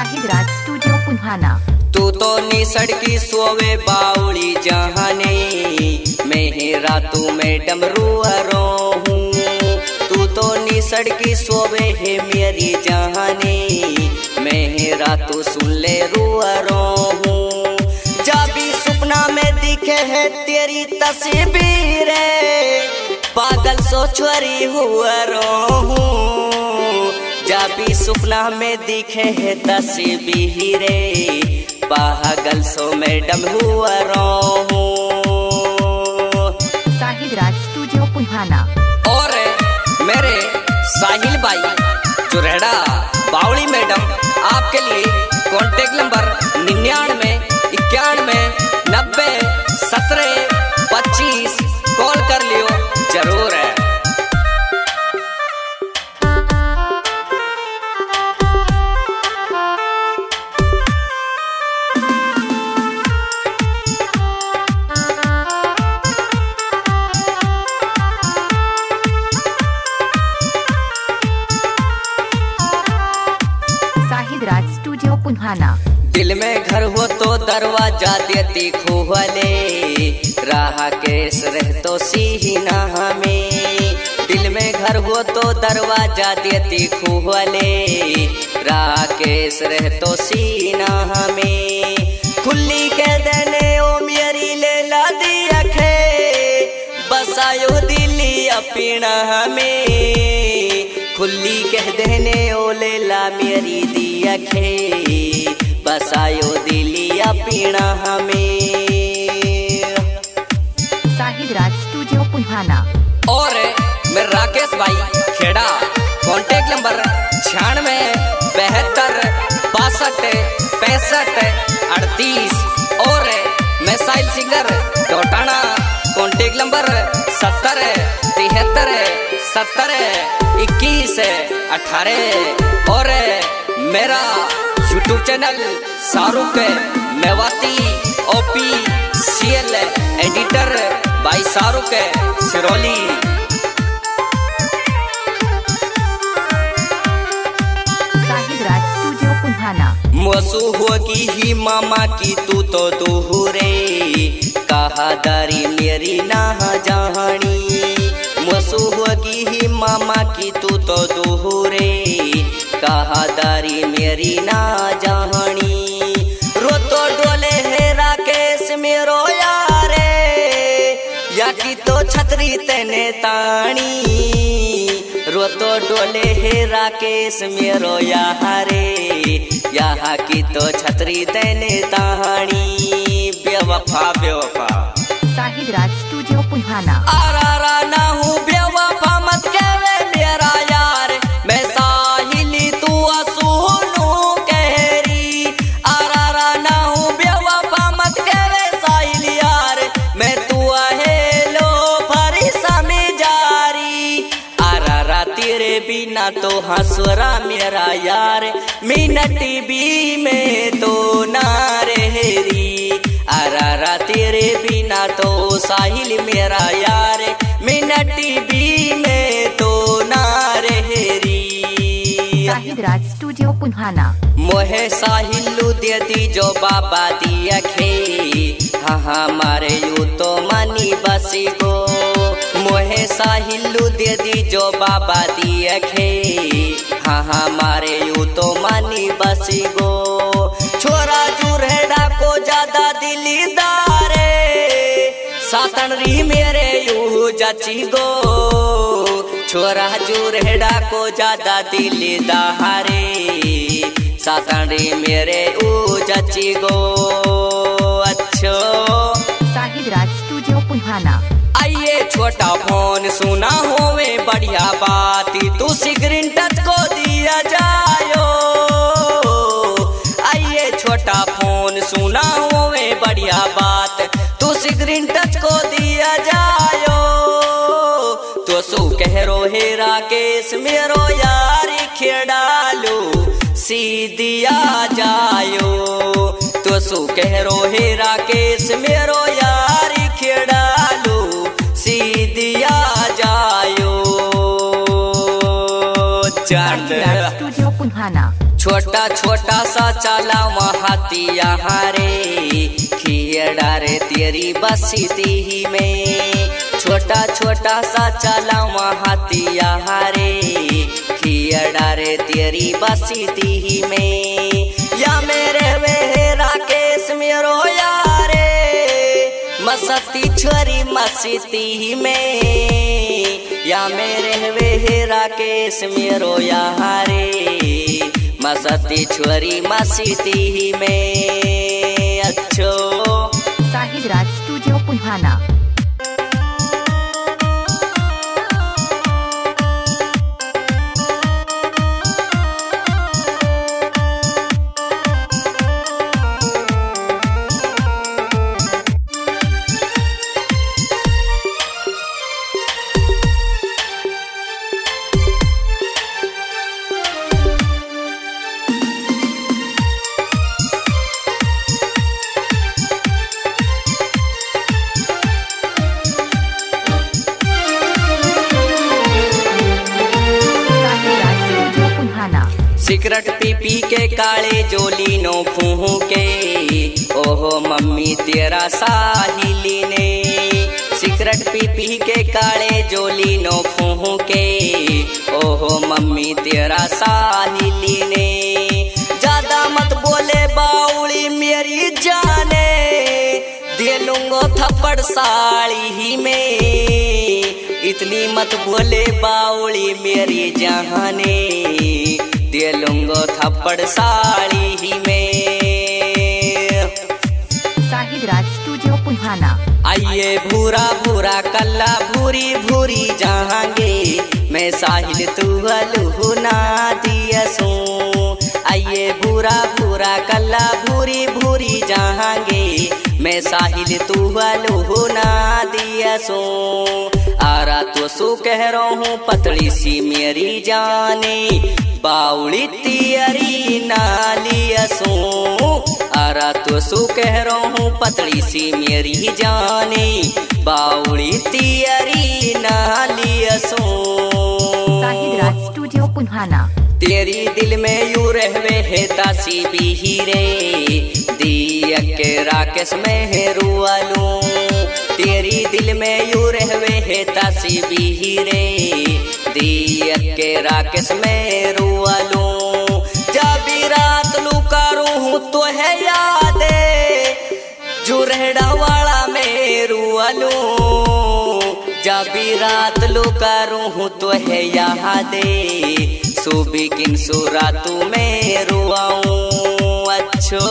Shahid Raj studio Punhana. तू तो निसड़ की सोवे बाउली जहाने, मैं रातों में डमरू हूँ। तू तो निसड़ की सोवे है मेरी जहाने, मैं रातों सुन ले हूँ। जब भी सपना में दिखे है तेरी तस्वीर, पागल सो छोरी हुआ हूँ। जब भी सपना में दिखे है तस्वीर, पागल सो मैडम हुआ हूँ। शाहिद राज स्टूडियो पुन्हाना। और मेरे साहिल भाई चुरेड़ा बावली मैडम आपके लिए कॉन्टेक्ट नंबर 99 91 90 17 25 कॉल कर लियो जरूर है। शाहिद राज स्टूडियो पुन्हाना। दिल में घर हो तो दरवाजा देती खोले, राह केस रह तो सीना हमें। दिल में घर हो तो दरवाजा देती खोले, राह केस रह तो सीना हमें। खुली के देने ओ मेरी लेला दी अखे, बसायो दिली अपना हमें। खुली कह देने ओ लेला मेरी दी अखे, बसायो दिलिया पीना हमें। शाहिद राज स्टूडियो पुन्हाना। और मेरे राकेश भाई खेड़ा कॉन्टेक्ट नंबर 96 72 62 65 38। और मैं Sahil singer Totana contact number 70 73 70 21 18। और मेरा YouTube channel Shahrukh Mewati OPCL editor भाई शाहरुख सिरोली। शाहिद राज स्टूडियो पुन्हाना। मसू होगी ही मामा की तू तो दूरे, कहा दारी मेरी ना जानी। मसू होगी ही मामा की तू तो दूरे, कहा दारी मेरी ना जानी। रो तो डोले है राकेश मेरो यारे, या की तो छतरी तेने तानी। रो तो डोले है राकेश मेरो यारे, यहाँ की तो छतरी तेने तानी। बेवफा बेवफा शाहिद राज स्टूडियो पुन्हाना। आरा ना हूँ बेवफा मत कहवे मेरा यार, मैं साहिली तू सुनू कहरी। आरा ना हूँ बेवफा मत कहवे साहिल यार, मैं तू हेलो फरी समझारी। आरा तेरे बिना तो हंसरा मेरा यार, मिनटी भी में तो ना रहरी। आरा तेरे बिना तो साहिल मेरा यार, मिनटी भी में तो ना रहरी। शाहिद राज स्टूडियो पुन्हाना। मोहे साहिलू दे दी जो बाबा दिया खे, हाँ मारे यू तो मानी बसी गो। मोहे साहिलू दे दी जो बाबा दिया खे, हाँ मारे यू तो मानी बसी गो। छोरा जुरेड़ा को ज्यादा दिलीदारे, सातन री मेरे यू जाची गो। छोरा जुरेड़ा को ज्यादा दिलीदारे, सातन री मेरे यू जाची गो। अच्छो शाहिद राज स्टूडियो पुन्हाना। आइए छोटा फोन सुना होवे बढ़िया बात, तू स्क्रीन टच को दिया जायो। आइए छोटा फोन सुना होवे बढ़िया बात, तू स्क्रीन टच को दिया जायो। तो सु कह रो हे राकेश मेरो यार खेड़ालो सीधिया जायो। तो सु कह रो हे राकेश मेरो यार खेड़ालो सीधिया जायो। शाहिद राज स्टूडियो पुन्हाना। छोटा छोटा सा चला हाथी यहाँ रे, खियड़ा रे तेरी बस्ती ही में। छोटा छोटा सा चला हाथी यहाँ रे, खियड़ा रे तेरी बस्ती ही में। या मेरे वे राकेश मेरो यारे, मस्ती छोरी मस्ती में। या मेरे वे राकेश मेरो यहाँ रे, मस्ती छोरी मस्ती में। अच्छो साहिद राज स्टूडियो पुन्हाना। सिगरेट पी पी के काले जोली नो फूहू के, ओहो मम्मी तेरा साहिली ने। सिगरेट पी पी के काले जोली नो फूहू के, ओहो मम्मी तेरा साहिली ने। ज्यादा मत बोले बाउली मेरी जाने, दे लूंगो थप्पड़ साड़ी ही में। इतनी मत बोले बाउली मेरी जाने, दे लूंगो थप्पड़ साड़ी ही में। साहिद राज स्टूडियो पुन्हाना। आइए भूरा भूरा कल्ला भूरी भूरी जाहांगे, मैं साहिल तू अलूना दिया सू। आइए भूरा भूरा कल्ला भूरी भूरी जाहांगे, मैं साहिल तू अलूना दिया सू। आरा तो सू कह रहा हूँ पतली सी मेरी जाने, बाउली तियरी नालिया सू। आरा तो सू कह रहा हूँ पतली सी मेरी जाने, बाउली तियरी नालिया सू। साहिद राज स्टूडियो पुन्हाना। तेरी दिल में यू रहवे है तासी भी रे, दिया के राकेश में है रुआलू। तेरी दिल में यू रहवे है तासी भी रे, दिया के राकेश में रुआलू। जब रात लू करूँ तो है यादे, जुरेड़ा वाला में रुआलू। जब रात लू करूँ तो है यादे, सुबह किन सुरातू में रुआऊं। अच्छो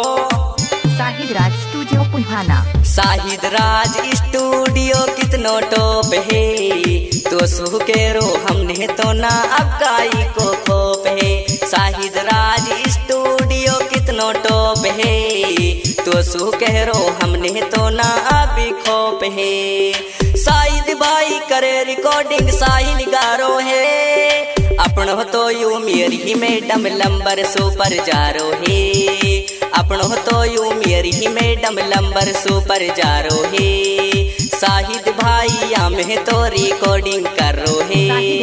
साहिद राज स्टूडियो पुन्हाना। साहिद राज स्टूडियो कितनो टॉप है, तो सू के रो हमने तो ना अब गाई को खोप है। साहिद राज स्टूडियो कितनो टॉप है, तो सू कह रो हमने तो ना अभी खोप है। साहिद भाई करे रिकॉर्डिंग साहिल गारो है, अपनो तो यू मेरी मैडम लंबर सुपर जारो है। अपनो तो यू मेरी मैडम लंबर सुपर जारो है। साहिद भाई हमें तो रिकॉर्डिंग करो है।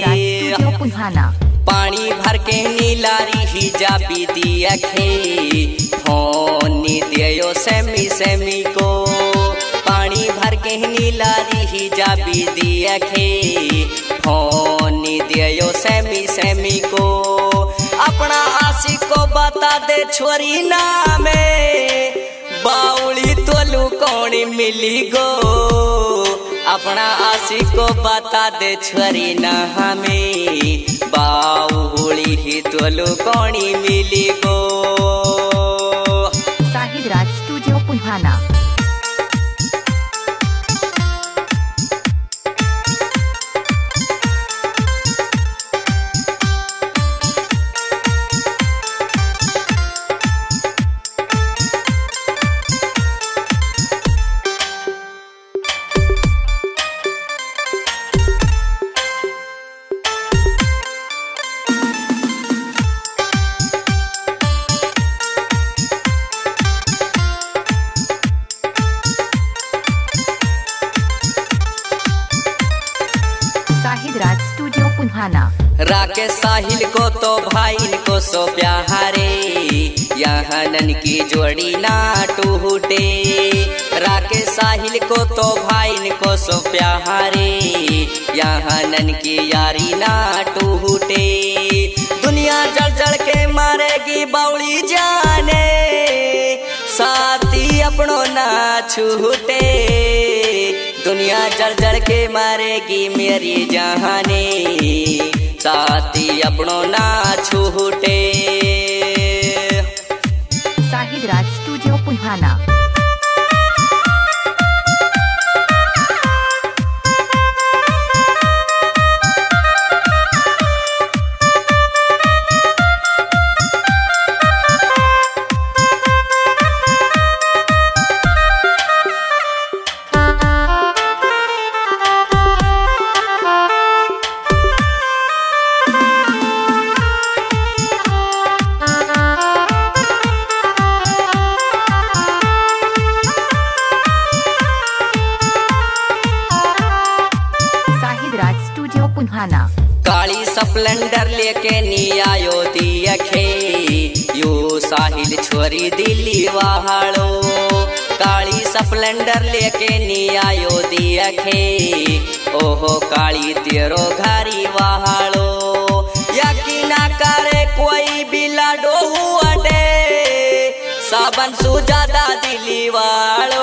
पानी भर के नीलारी ही जा पी दिया खे, फोन नी दियो सेमी सेमी को। पानी भर के नीलारी ही जा पी दिया खे, फोन नी दियो सेमी सेमी को। अपना आशिक को बता दे छोरी ना में, बाउली तोलू कौन मिली गो। अपना आशिक को बता दे छोरी ना हमें, बाउली ही तोलू कौन मिली गो। साहिद राज स्टूडियो पुन्हाना। राकेश साहिल को तो भाई को सो प्यारे, यहाँ नन की जोड़ी ना टूटे। राकेश साहिल को तो भाई को सो प्यारे, यहाँ नन की यारी ना टूटे। दुनिया जल जल के मारेगी बावली जाने, साथी अपनों ना छूटे। दुनिया जल जल के मारेगी मेरी जहाने, साथी अपनों ना छूटे। साहिद राज स्टूडियो पुन्हाना। पुन्हाना। काली स्प्लेंडर लेके नी आयो दियखे, यो साहिल छोरी दिल्ली वालो। काली स्प्लेंडर लेके नी आयो दियखे, ओहो काली तेरो घारी वालो। यकीना करे कोई भी लाडो अडे, साबन सुजादा दिल्ली वालो।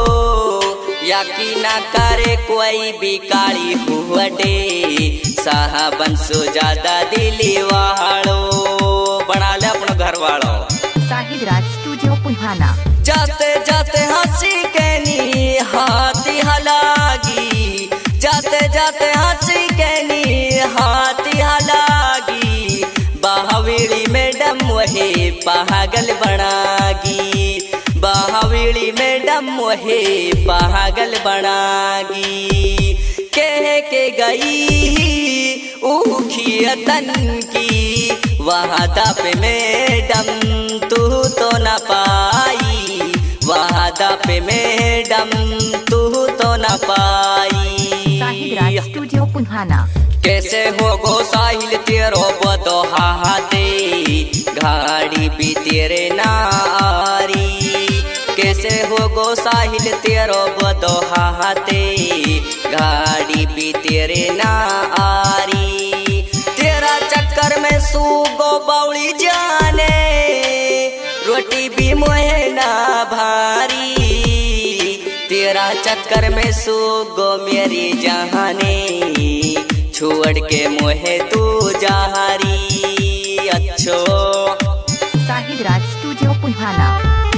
यकीना करे कोई भी काली हुवडे, साहबन सुजादा दिल्ली वालो। बना ले अपना घर वालो। साहिद राज स्टूडियो पुन्हाना। जाते जाते हंसी के नी हाथी हलागी, जाते जाते हंसी के नी हाथी हलागी। बाहवीड़ी मैडम वही पागल बनागी, बाहवीड़ी मैडम वही पागल बनागी। कह के गई उखियतन की, वादा पे मैडम तू तो न पाई, वादा पे मैडम तू तो न पाई। साहिद राज स्टूडियो पुन्हाना। कैसे हो गो साहिल तेरो बदो हाथे, गाड़ी भी तेरे नारी। कैसे हो गो साहिल तेरो बदो हाथे, गाड़ी भी तेरे नारी। तेरा चक्कर में सूगो बावली जाने, रोटी भी मोहे ना भारी। तेरा चक्कर में सूगो मेरी जहाने, छोड़ के मोहे तू जहारी। अच्छो साहिद राज स्टूडियो पुन्हाना।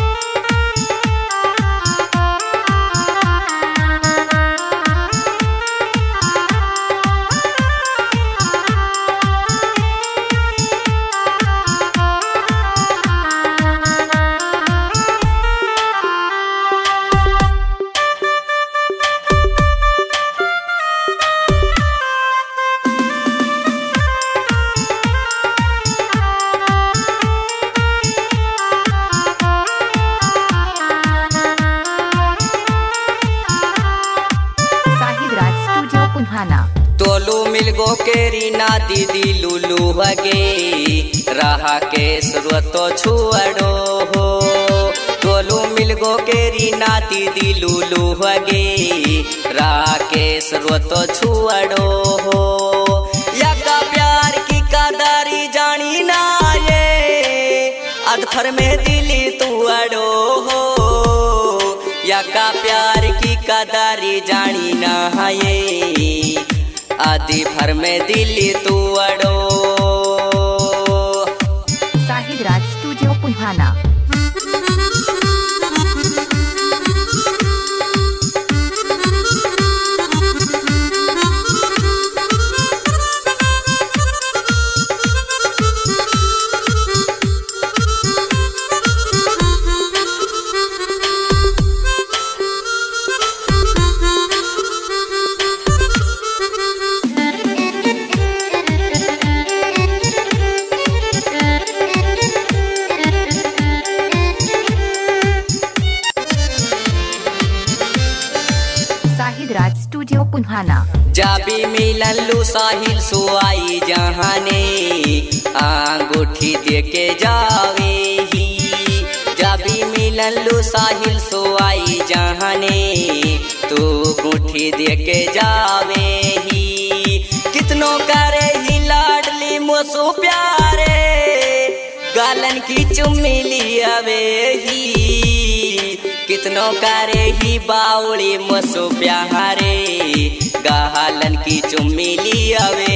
तोलू मिलगो केरी ना दीदी लुलू हगे, रहा के सुरतो छुअड़ो हो। तोलू मिलगो केरी ना दीदी लुलू हगे, रहा के सुरतो छुअड़ो हो। यका प्यार की कदारी जानी ना ये, अधफर में दिली तू अड़ो हो। यका प्यार की कदारी जानी ना ये, आदि भर में दिल्ली तू अड़ो। साहिद राज स्टूडियो पुन्हाना। जाबी मिलन लू साहिल सुआई जहाने अंगूठी दे के जावे ही। जाबी मिलन लू साहिल सुआई जहाने तू अंगूठी दे के जावे ही। कितनो करे ही लाडली मोसो प्यारे गालन की चुम्मी लियावे ही। कितनो करे ही बावली मोसो प्यारे गालन की चुम्मी लियावे।